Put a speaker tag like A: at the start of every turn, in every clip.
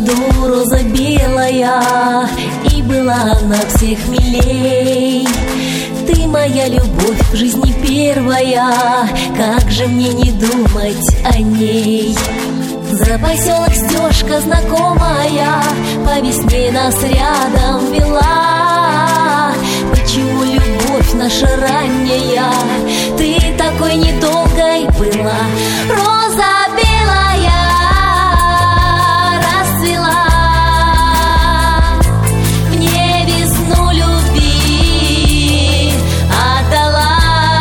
A: саду роза белая, и была она всех милей. Ты моя любовь в жизни первая, как же мне не думать о ней? За поселок стежка знакомая по весне нас рядом вела. Почему любовь наша ранняя, ты такой недолгой была? Роза белая расцвела, мне весну любви отдала.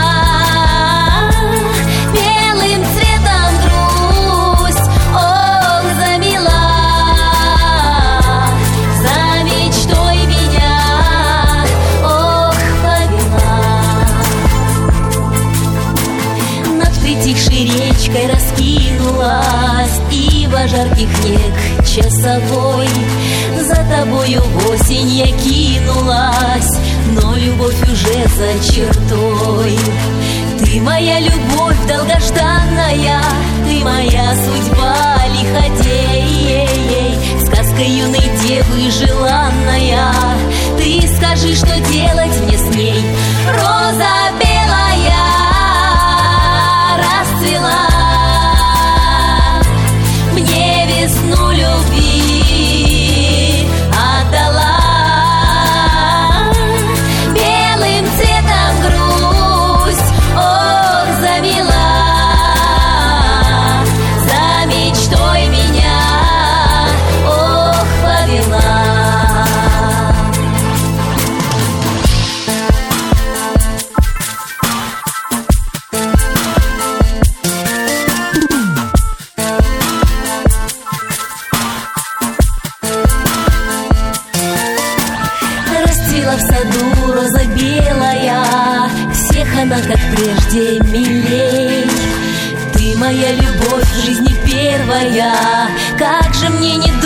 A: Белым цветом грусть, ох, замела, за мечтой меня, ох, повела. Над притихшей речкой раскинулась ива жарких век часовой. За тобою в осень я кинулась, но любовь уже за чертой. Ты моя любовь долгожданная, ты моя судьба лиходей, сказка юной девы желанная. Ты скажи, что делать мне с ней? Роза белая расцвела, мне весну любви отдала. Белым цветом грусть, ох, замела, за мечтой меня, ох, повела. Расцвела в саду роза белая, всех она, как прежде, милей. Ты моя любовь в жизни первая, как же мне не